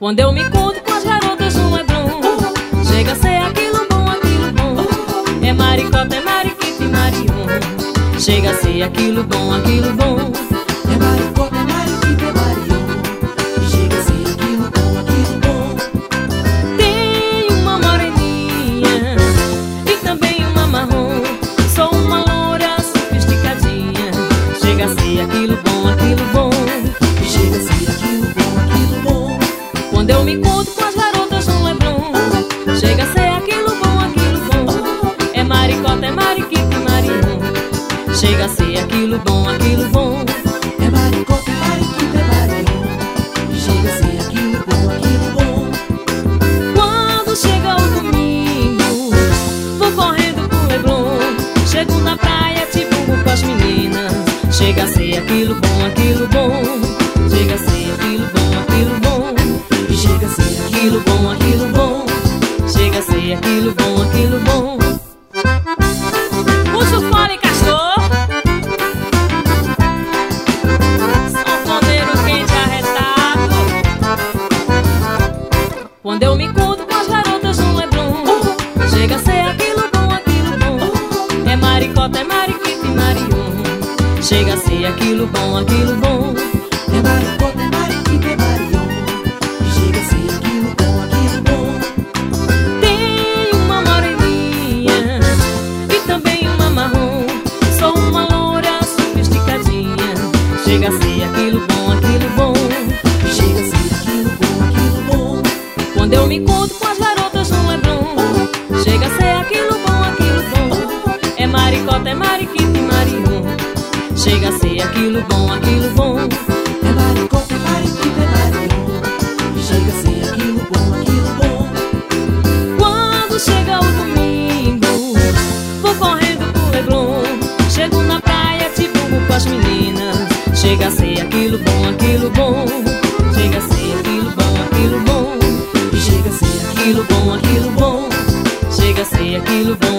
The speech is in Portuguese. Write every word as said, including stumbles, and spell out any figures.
Quando eu me encontro com as garotas no Leblon, chega a ser aquilo bom, aquilo bom. É maricota, é mariquita e marion. Chega a ser aquilo bom, aquilo bom. É maricota, é mariquita, é marion. Chega a ser aquilo bom, aquilo bom. Tem uma moreninha e também uma marrom. Sou uma loura sofisticadinha. Chega a ser aquilo bom, aquilo bom. Chega a ser aquilo bom, aquilo bom. Quando eu me encontro com as garotas no Leblon, chega a ser aquilo bom, aquilo bom. É maricota, é mariquita e marion. Chega a ser aquilo bom, aquilo bom. É maricota, é mariquita, é marion. Chega a ser aquilo bom, aquilo bom. Quando chega o domingo, vou correndo pro Leblon. Chego na praia, tipo com as meninas. Chega a ser aquilo bom, aquilo bom. Chega a ser aquilo bom, aquilo bom. Chega a ser Aquilo bom, aquilo bom. Chega a ser aquilo bom, aquilo bom. Puxa o fole, castor. Sanfoneiro quente arretado. Quando eu me encontro com as garotas no Leblon, chega a ser aquilo bom, aquilo bom. É maricota, é mariquita e marion. Chega a ser aquilo bom, aquilo bom. É maricota, é mariquita, é marion. Chega a ser aquilo bom, aquilo bom. Tem uma moreninha e também uma marrom. Sou uma loura sofisticadinha. Chega a ser aquilo bom, aquilo bom. Chega a ser aquilo bom, aquilo bom. Quando eu me encontro com as garotas no Leblon, chega a ser aquilo bom, aquilo bom. É maricota, é mariquita e marion. Chega a ser aquilo bom, aquilo bom. É maricota, é mariquita, é marion. Chega a ser aquilo bom, aquilo bom. Quando chega o domingo, vou correndo pro Leblon. Chego na praia, tipo com as meninas. Chega a ser aquilo bom, aquilo bom. Chega a ser aquilo bom, aquilo bom. Chega a ser Aquilo bom, aquilo bom. Chega a ser aquilo bom,